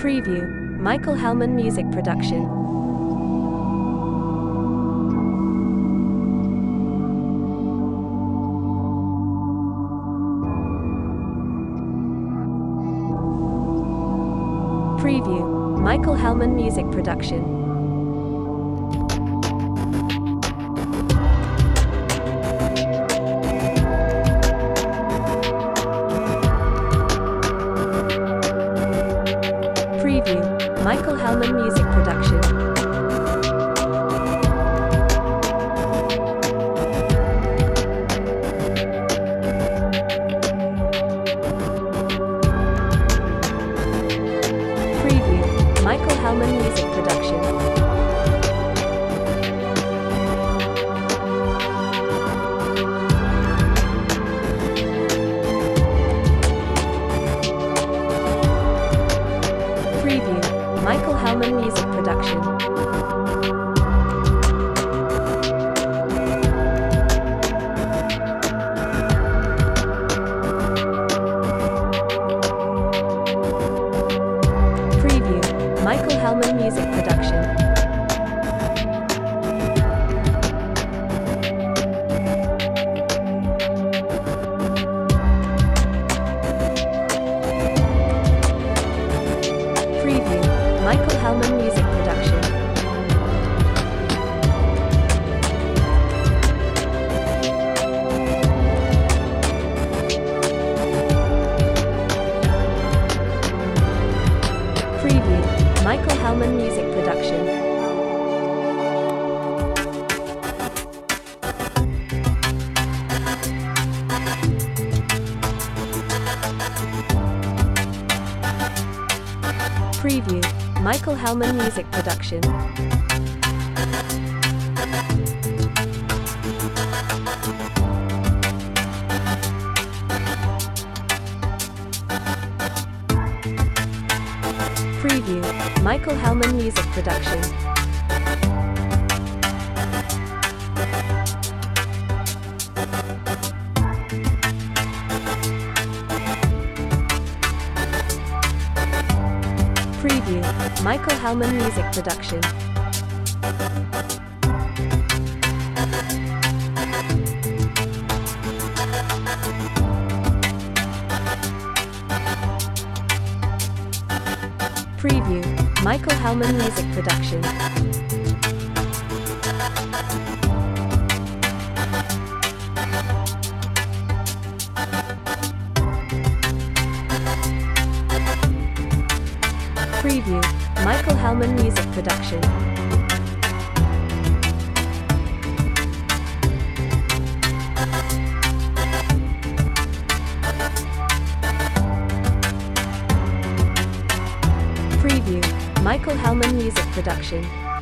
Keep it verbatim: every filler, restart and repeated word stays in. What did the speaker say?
Preview, Michael Hellman Music Production. Preview, Michael Hellman Music Production. Preview, Michael Hellman Music Production. Preview, Michael Hellman Music Production. Preview, Michael Hellman Music Production. Preview, Michael Hellman Music Production. Preview, Michael Hellman Music Production. Preview, Michael Hellman Music Production. Preview, Michael Hellman Music Production. Preview, Michael Hellman Music Production. Preview, Michael Hellman Music Production. Preview, Michael Hellman Music Production. Preview, Michael Hellman Music Production. Preview, Michael Hellman Music Production.